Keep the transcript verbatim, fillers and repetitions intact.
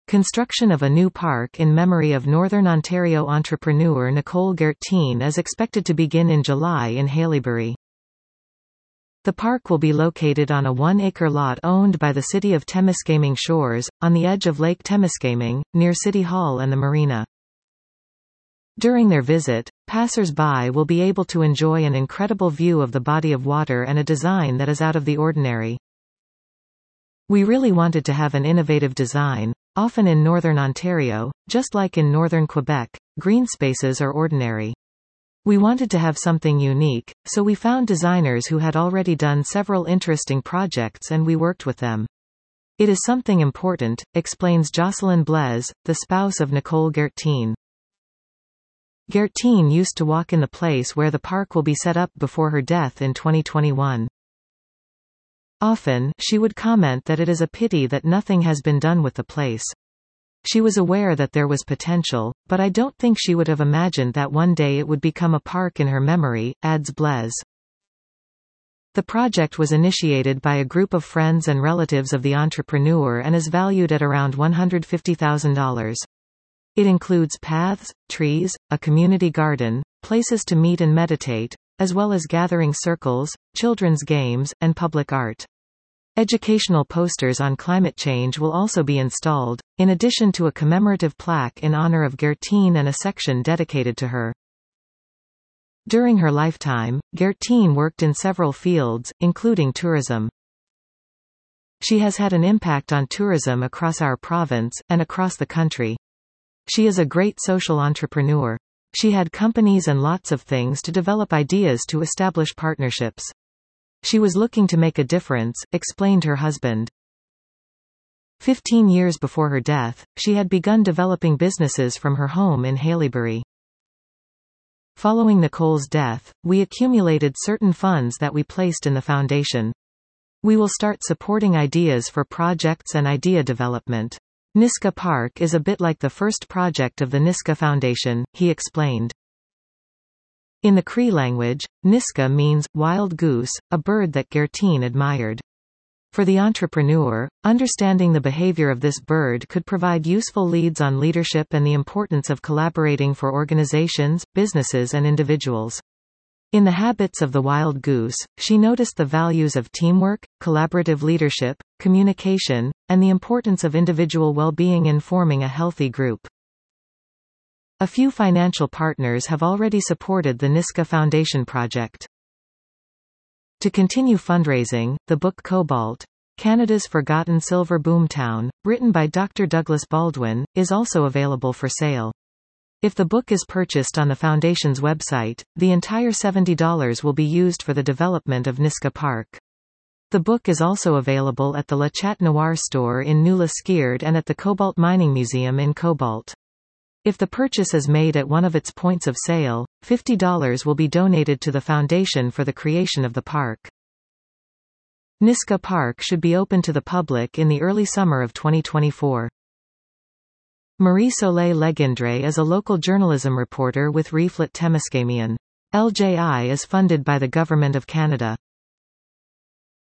Construction of a new park in memory of Northern Ontario entrepreneur Nicole Gertine is expected to begin in July in Haileybury. The park will be located on a one-acre lot owned by the City of Temiskaming Shores, on the edge of Lake Temiskaming, near City Hall and the marina. During their visit, passers-by will be able to enjoy an incredible view of the body of water and a design that is out of the ordinary. We really wanted to have an innovative design. Often in Northern Ontario, just like in Northern Quebec, green spaces are ordinary. We wanted to have something unique, so we found designers who had already done several interesting projects and we worked with them. It is something important, explains Jocelyn Blaise, the spouse of Nicole Gertine. Gertine used to walk in the place where the park will be set up before her death in twenty twenty-one. Often, she would comment that it is a pity that nothing has been done with the place. She was aware that there was potential, but I don't think she would have imagined that one day it would become a park in her memory, adds Blaise. The project was initiated by a group of friends and relatives of the entrepreneur and is valued at around one hundred fifty thousand dollars. It includes paths, trees, a community garden, places to meet and meditate, as well as gathering circles, children's games, and public art. Educational posters on climate change will also be installed, in addition to a commemorative plaque in honor of Gertine and a section dedicated to her. During her lifetime, Gertine worked in several fields, including tourism. She has had an impact on tourism across our province, and across the country. She is a great social entrepreneur. She had companies and lots of things to develop ideas to establish partnerships. She was looking to make a difference, explained her husband. Fifteen years before her death, she had begun developing businesses from her home in Haileybury. Following Nicole's death, we accumulated certain funds that we placed in the foundation. We will start supporting ideas for projects and idea development. Nisga'a Park is a bit like the first project of the Nisga'a Foundation, he explained. In the Cree language, Nisga'a means wild goose, a bird that Gertine admired. For the entrepreneur, understanding the behavior of this bird could provide useful leads on leadership and the importance of collaborating for organizations, businesses and individuals. In the habits of the wild goose, she noticed the values of teamwork, collaborative leadership, communication, and the importance of individual well-being in forming a healthy group. A few financial partners have already supported the Nisga'a Foundation project. To continue fundraising, the book Cobalt, Canada's Forgotten Silver Boomtown, written by Doctor Douglas Baldwin, is also available for sale. If the book is purchased on the Foundation's website, the entire seventy dollars will be used for the development of Nisga'a Park. The book is also available at the Le Chat Noir store in New Liskeard and at the Cobalt Mining Museum in Cobalt. If the purchase is made at one of its points of sale, fifty dollars will be donated to the Foundation for the creation of the park. Nisga'a Park should be open to the public in the early summer of twenty twenty-four. Marie-Soleil Legendre is a local journalism reporter with Reflet Temiskaming. L J I is funded by the Government of Canada.